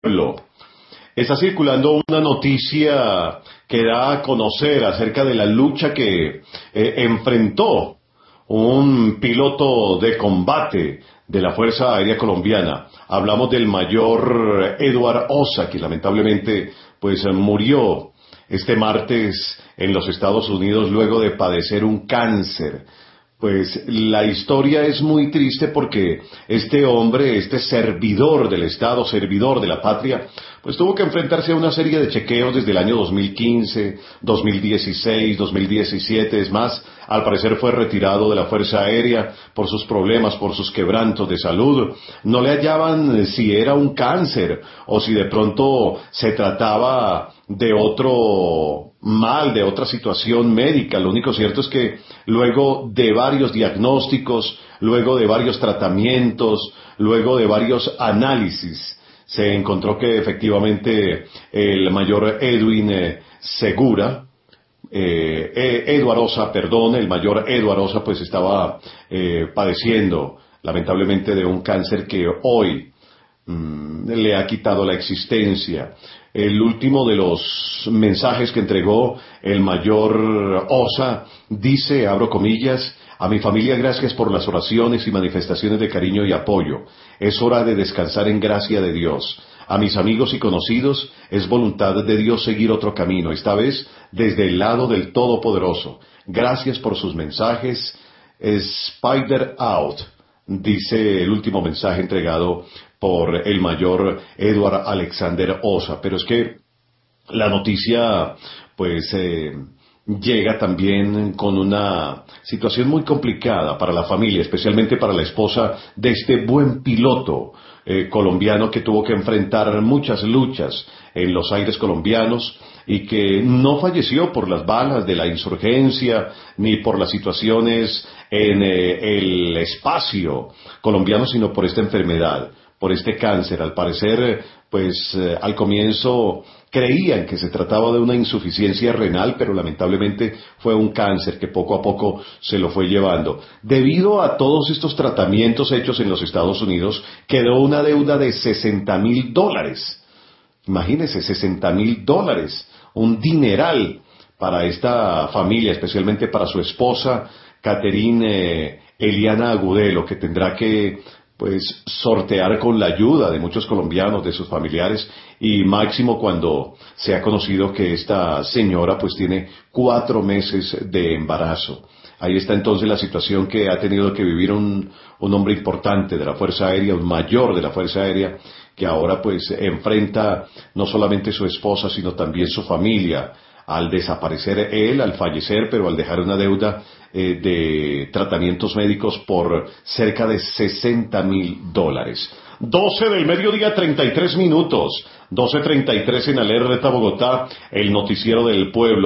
pueblo. Está circulando una noticia que da a conocer acerca de la lucha que enfrentó un piloto de combate de la Fuerza Aérea Colombiana. Hablamos del mayor Edward Osa, que lamentablemente pues murió este martes en los Estados Unidos luego de padecer un cáncer. Pues la historia es muy triste porque este hombre, este servidor del Estado, servidor de la patria, pues tuvo que enfrentarse a una serie de chequeos desde el año 2015, 2016, 2017, es más, al parecer fue retirado de la Fuerza Aérea por sus problemas, por sus quebrantos de salud. No le hallaban si era un cáncer o si de pronto se trataba de otro mal, de otra situación médica. Lo único cierto es que luego de varios diagnósticos, luego de varios tratamientos, luego de varios análisis, se encontró que efectivamente el mayor Edward Osa, perdón, el mayor Edward Osa pues estaba padeciendo lamentablemente de un cáncer que hoy le ha quitado la existencia. El último de los mensajes que entregó el mayor Osa dice, abro comillas, a mi familia gracias por las oraciones y manifestaciones de cariño y apoyo. Es hora de descansar en gracia de Dios. A mis amigos y conocidos es voluntad de Dios seguir otro camino, esta vez desde el lado del Todopoderoso. Gracias por sus mensajes. Spider out, dice el último mensaje entregado por el mayor Edward Alexander Osa. Pero es que la noticia pues llega también con una situación muy complicada para la familia, especialmente para la esposa de este buen piloto colombiano que tuvo que enfrentar muchas luchas en los aires colombianos y que no falleció por las balas de la insurgencia ni por las situaciones en el espacio colombiano, sino por esta enfermedad, por este cáncer. Al parecer, pues al comienzo creían que se trataba de una insuficiencia renal, pero lamentablemente fue un cáncer que poco a poco se lo fue llevando. Debido a todos estos tratamientos hechos en los Estados Unidos, quedó una deuda de $60,000. Imagínense, $60,000, un dineral para esta familia, especialmente para su esposa, Catherine Eliana Agudelo, que tendrá que pues sortear con la ayuda de muchos colombianos, de sus familiares, y máximo cuando se ha conocido que esta señora pues tiene 4 meses de embarazo. Ahí está entonces la situación que ha tenido que vivir un hombre importante de la Fuerza Aérea, un mayor de la Fuerza Aérea, que ahora pues enfrenta no solamente su esposa, sino también su familia, al desaparecer él, al fallecer, pero al dejar una deuda de tratamientos médicos por cerca de $60,000. 12 del mediodía, 33 minutos, 12:33 en Alerta Bogotá, el noticiero del pueblo.